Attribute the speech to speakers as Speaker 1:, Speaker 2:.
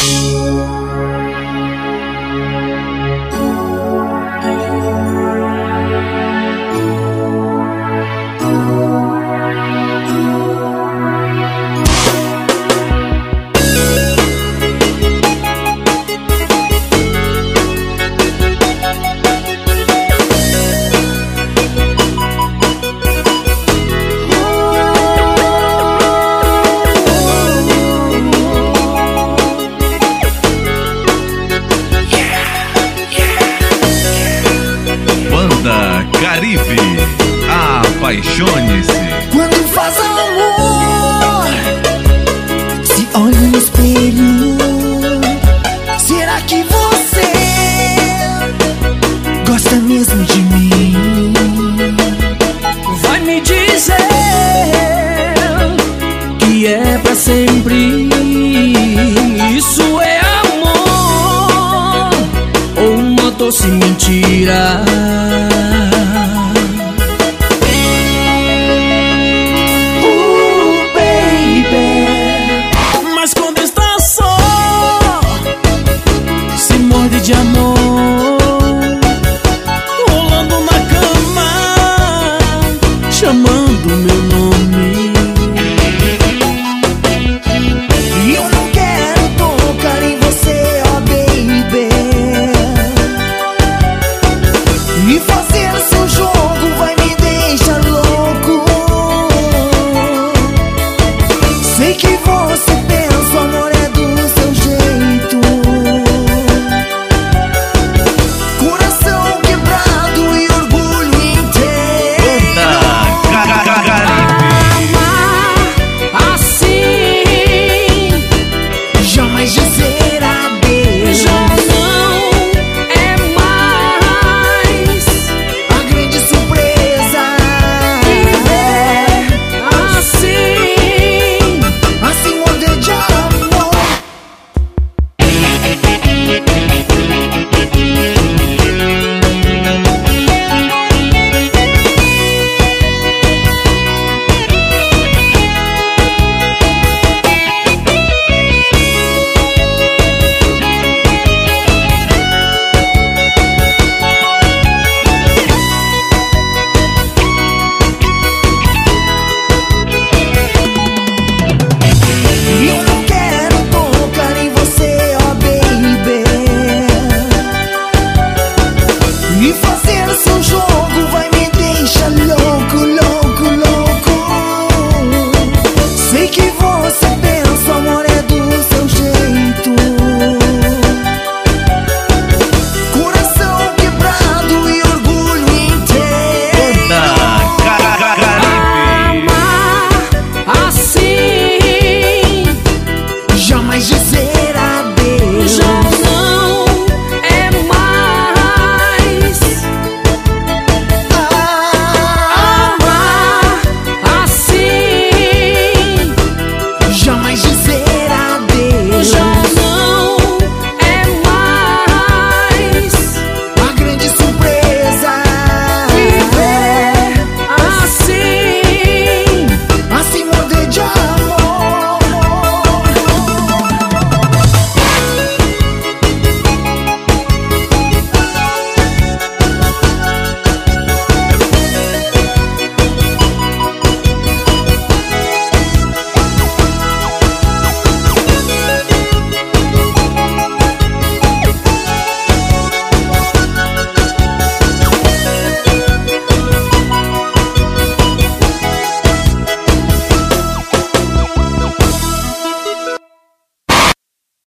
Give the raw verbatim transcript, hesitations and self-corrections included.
Speaker 1: Caribe, apaixone-se.
Speaker 2: Quando faz amor, se olha no espelho, será que você gosta mesmo de mim? Vai me dizer que é pra sempre. Isso é amor ou uma doce mentira? De amor, rolando na cama, chamando meu nome. E eu não quero tocar em você, ó baby, e fazer o seu jogo vai me deixar louco. Sei que você pensa, o amor é do seu jeito. E fazer o seu jogo vai me deixar louco, louco, louco. Sei que você pensa, o amor é do seu jeito. Coração quebrado e orgulho inteiro. Amar assim, jamais dizer